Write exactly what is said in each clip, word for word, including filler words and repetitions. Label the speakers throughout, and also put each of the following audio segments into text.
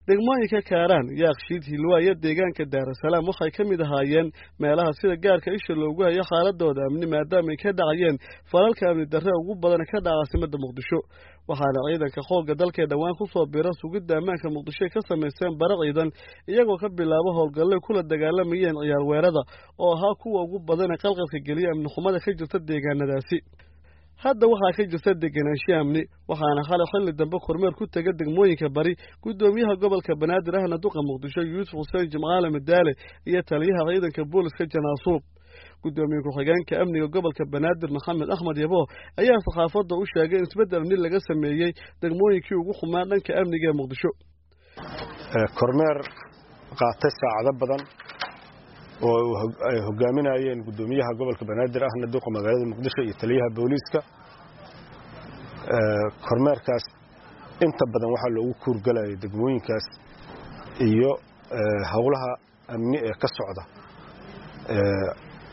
Speaker 1: degmooyinka Kaaraan Yaaqshiid Hilwaaya deegaanka Daarasalaam waxay ka mid ahaayeen meelaha sida gaarka isha loogu hayo xaaladooda amni maadaama ay ka dhacayeen falalka amni darre ugu badan ka dhaca caasimadda Muqdisho waxaana ciidanka xoogga dalka dhawaan ku soo biiray sugidda ammaanka Muqdisho ka sameeyeen bara ciidan iyagoo ka bilaabo howlgallay kula dagaalamayeen ciyaar weerarada oo ahaa kuwa ugu badan ee qalqalka geliya amni xumada ka jirta deegaanadaasi hadda waxaa ka jirta deganaansho amni waxaana xalay xilli dambe kormeer ku tagay degmooyinka bari gudoomiyaha gobolka Banaadir ahna duqa Muqdisho Yuusuf Xuseen Jimcaale Madaale iyo taliyaha ciidanka booliska Janaasuub gudoomiyaha ku-xigeenka amniga gobolka Banaadir Maxamed Axmed Yabo ayaa saxaafadda u sheegay in isbedel amni laga sameeyay degmooyinkii ugu xumaan dhanka amniga ee Muqdisho
Speaker 2: kormeer qaatay saacado badan oo ay hogaaminayeen gudoomiyaha gobolka Banaadir ahna duqa magaalada Muqdisho iyo taliyaha booliska ee kormeerkaas inta badan waxa loogu kuurgalay degmooyinkaas iyo hawlaha amni ee ka socda ee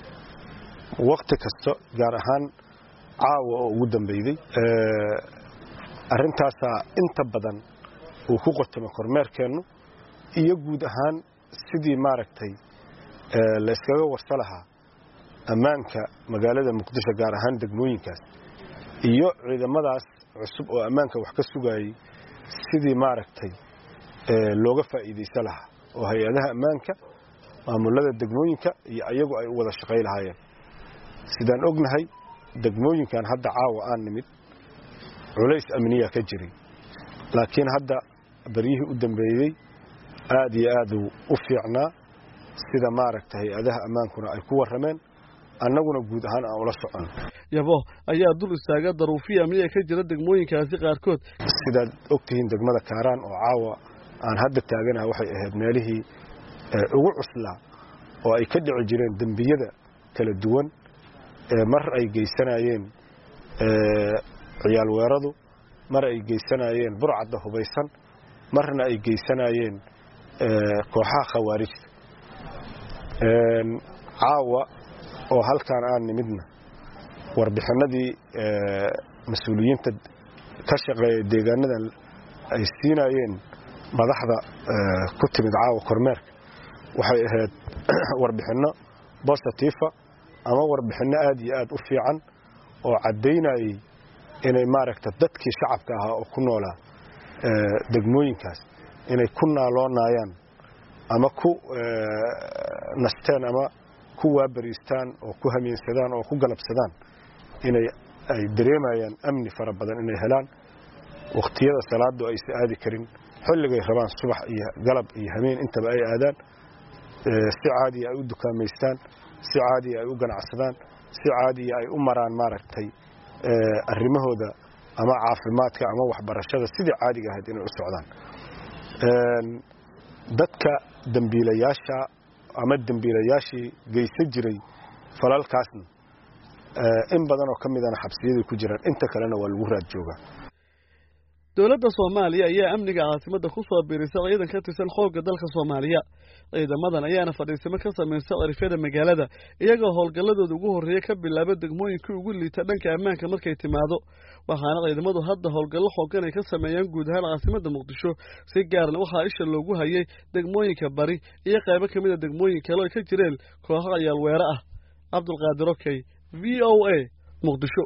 Speaker 2: waqti kasta gaar ahaan caawa oo ugu dambeeyay ee arintaas inta badan uu ku qotamo kormeerkeenu iyo guud ahaan sidii maaragtay la iskaga warsalaha ammaanka magaalada Muqdisho gaar ahaan degmooyinkaas iyo ciidamadaas cusub oo ammaanka wax ka sugayay sidii maaragtay ee looga faa'iideysan lahaa oo hay'adaha ammaanka maamulada degmooyinka iyo ayagu ay wada shaqeyn lahaayeen sidaan ognahay degmooyinkan hadda caawa aan nimid culays amniya ka jiray laakiin hadda bariyihii u dambeeyay aad iyo aad u fiicnaa sida maaragtay hay'adaha ammaankuna ay ku warameen annaguna guud ahaan aan ula socon
Speaker 1: Yabo ayaa dul istaaga daruufiya amniga ka jira degmooyinkaasi qaarkood
Speaker 2: sida ogtihiin degmada Kaaraan oo caawa aan hadda taaganahay waxay ahayd meelihii ugu cuslaa oo ay ka dhici jireen dambiyada kala duwan ee mar ay geysanayeen ee ciyaal weeradu mar ay geysanayeen burcadda hubaysan marna ay geysanayeen ee kooxaha khawaarijta een caawa oo halkaan aan nimidna warbixinadii ee mas'uuliyiinta ka shaqeeya deegaanadan ay siinayeen madaxda ku timid caawa kormeerka waxay ahayd warbixino positive ama warbixino aad iyo aad u fiican oo cadeynayay inay maaragta dadkii shacabka ahaa oo ku noolaa ee degmooyinkaas inay ku naaloonayaan ama ku nastaan ama ku waabariistaan oo ku hamiinsadaan oo ku galabsadaan inay ay dareemayaan amni fara badan inay helaan waqtiyada salaadu ay saadi karin xilligay rabaan subax iyo galab iyo habeen intaba ay aadaan si caadi ay u dukaameystaan si caadi ay u ganacsadaan si caadi ay u maraan maaragtay ee arrimahooda ama caafimaadka ama waxbarashada sidii caadiga ahayd inay u socdaan een dadka dambiilayaasha ama dambiilayaashii geysan jiray falalkaasna in badan oo kamid ah xabsiyada ku jiraan inta kalena waa lagu raad joogaa
Speaker 1: dawladda Soomaaliya ayaa amniga caasimadda ku soo biirisay ciidan ka tirsan xoogga dalka Soomaaliya ciidamadan ayaana fadhiisimo ka sameeyay cirifada magaalada iyagoo howlgalladooda ugu horeeyay ka bilaabay degmooyinka ugu liita dhanka ammaanka markay timaado waxaana ciidamadu hadda howlgallo xoogan ay ka sameeyaan guud ahaan caasimadda Muqdisho si gaar ah waxa isha loogu hayay degmooyinka bari iyo qaybo kamid ah degmooyinka kale oo ka jireen kooxo ciyaal weerar ah Abdul Qaadir Okay V O A Muqdisho